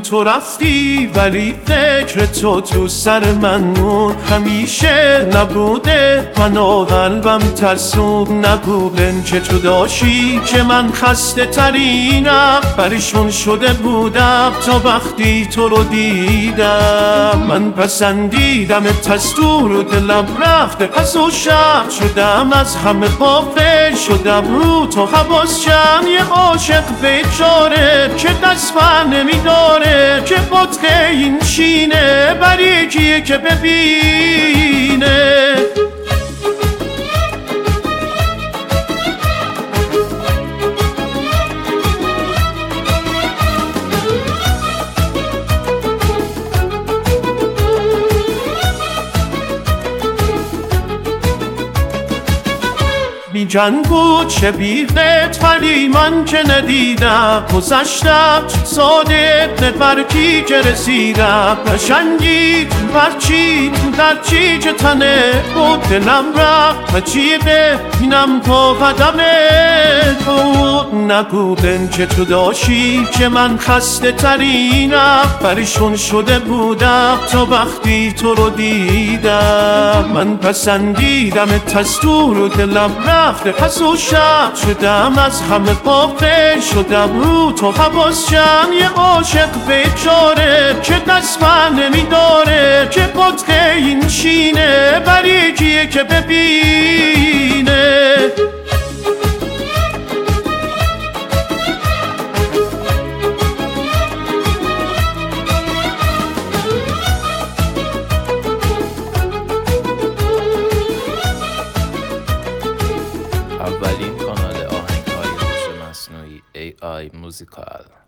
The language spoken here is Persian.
تو رفتی ولی فکر تو سر من مون. همیشه نبوده من و قلبم ترسون، نگو لنچه تو داشتی که من خسته ترینم. پریشون شده بودم تا وقتی تو رو دیدم. من پسندیدم تستور و دلم رفته پس و شب شدم، از همه غافل شدم رو تو حواسشم. یه عاشق بیچاره که دست بر نمیداره، که قطعه این شینه برای کیه که ببینه. بی جنگ بود شبیهت ولی من که ندیدم. گذشتم ساده برکی که رسیدم. قشنگی برچی در چی که تنه بود دلم رفت و چی ببینم تا قدمت بود. نگو لنچه تو داشتی که من خسته ترینم. پریشون شده بودم تا وقتی تو رو دیدم. من پسندیدم تستور و دلم رفته پس و شب شدم، از همه غافل شدم رو تو حواسشم. یه عاشق بیچاره که دست بر نمیداره، که قطعه این شینه برای کیه که ببینه. اولین کانال آهنگ‌های هوش مصنوعی AI موزیکال.